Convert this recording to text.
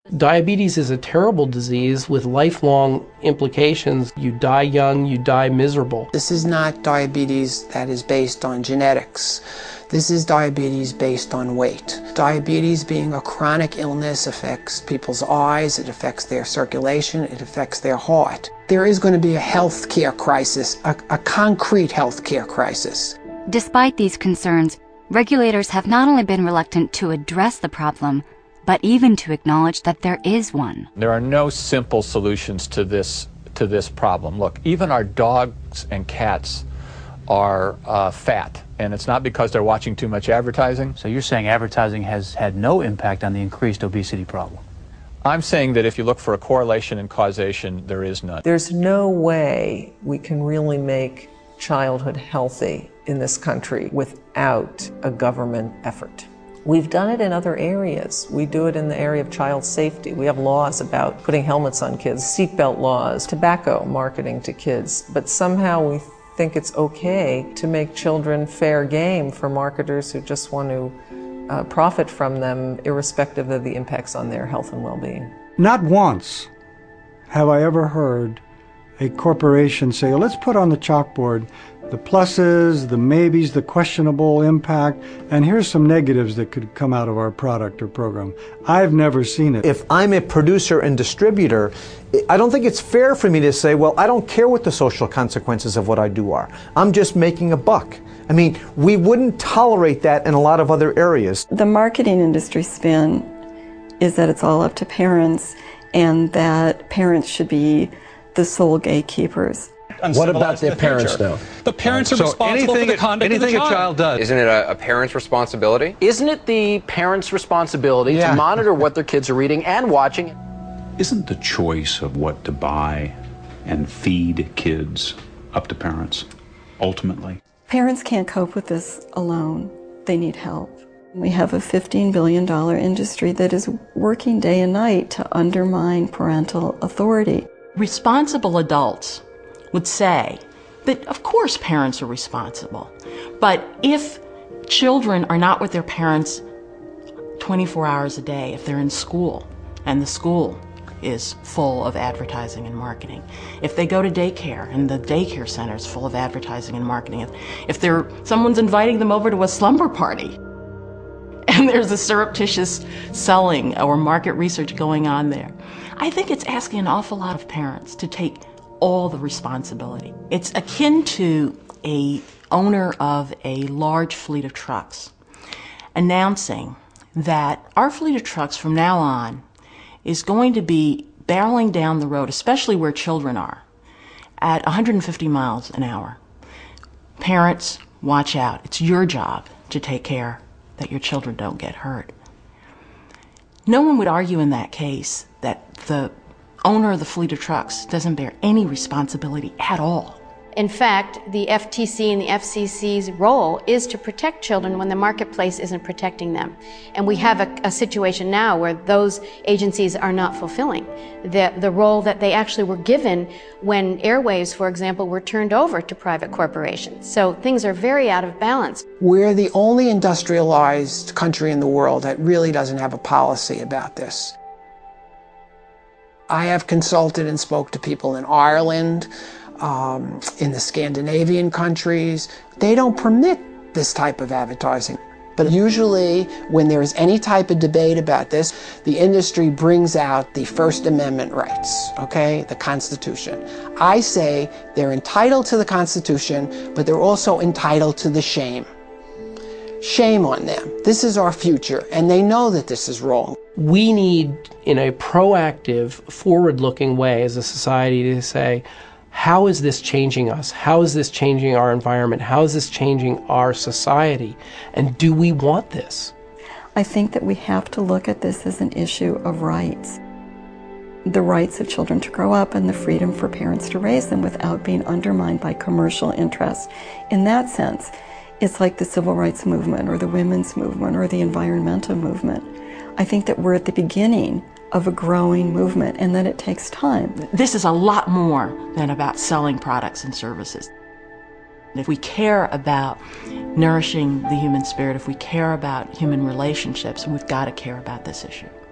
Diabetes is a terrible disease with lifelong implications. You die young, you die miserable. This is not diabetes that is based on genetics. This is diabetes based on weight. Diabetes, being a chronic illness, affects people's eyes, it affects their circulation, it affects their heart. There is going to be a health care crisis, a concrete health care crisis. Despite these concerns, regulators have not only been reluctant to address the problem, but even to acknowledge that there is one. There are no simple solutions to this problem. Look, even our dogs and cats are fat, and it's not because they're watching too much advertising. So you're saying advertising has had no impact on the increased obesity problem? I'm saying that if you look for a correlation and causation, there is none. There's no way we can really make childhood healthy in this country without a government effort. We've done it in other areas. We do it in the area of child safety. We have laws about putting helmets on kids, seatbelt laws, tobacco marketing to kids, but somehow we think it's okay to make children fair game for marketers who just want to profit from them, irrespective of the impacts on their health and well-being. Not once have I ever heard a corporation say, let's put on the chalkboard the pluses, the maybes, the questionable impact, and here's some negatives that could come out of our product or program. I've never seen it. If I'm a producer and distributor, I don't think it's fair for me to say, well, I don't care what the social consequences of what I do are. I'm just making a buck. I mean, we wouldn't tolerate that in a lot of other areas. The marketing industry spin is that it's all up to parents and that parents should be the sole gatekeepers. What about their parents, though? The parents are responsible for the conduct of the child. Anything a child does. Isn't it a parent's responsibility? Isn't it the parents' responsibility to monitor what their kids are reading and watching? Isn't the choice of what to buy and feed kids up to parents, ultimately? Parents can't cope with this alone. They need help. We have a $15 billion industry that is working day and night to undermine parental authority. Responsible adults would say that, of course, parents are responsible. But if children are not with their parents 24 hours a day, if they're in school and the school is full of advertising and marketing, if they go to daycare and the daycare center is full of advertising and marketing, if someone's inviting them over to a slumber party and there's a surreptitious selling or market research going on there, I think it's asking an awful lot of parents to take all the responsibility. It's akin to an owner of a large fleet of trucks announcing that our fleet of trucks from now on is going to be barreling down the road, especially where children are, at 150 miles an hour. Parents, watch out. It's your job to take care that your children don't get hurt. No one would argue in that case that the owner of the fleet of trucks doesn't bear any responsibility at all. In fact, the FTC and the FCC's role is to protect children when the marketplace isn't protecting them. And we have a situation now where those agencies are not fulfilling the role that they actually were given when airwaves, for example, were turned over to private corporations. So things are very out of balance. We're the only industrialized country in the world that really doesn't have a policy about this. I have consulted and spoke to people in Ireland, in the Scandinavian countries. They don't permit this type of advertising. But usually, when there is any type of debate about this, the industry brings out the First Amendment rights, okay, the Constitution. I say they're entitled to the Constitution, but they're also entitled to the shame. Shame on them. This is our future, and they know that this is wrong. We need, in a proactive, forward-looking way as a society, to say, how is this changing us? How is this changing our environment? How is this changing our society? And do we want this? I think that we have to look at this as an issue of rights. The rights of children to grow up and the freedom for parents to raise them without being undermined by commercial interests. In that sense, it's like the civil rights movement or the women's movement or the environmental movement. I think that we're at the beginning of a growing movement and that it takes time. This is a lot more than about selling products and services. If we care about nourishing the human spirit, if we care about human relationships, we've got to care about this issue.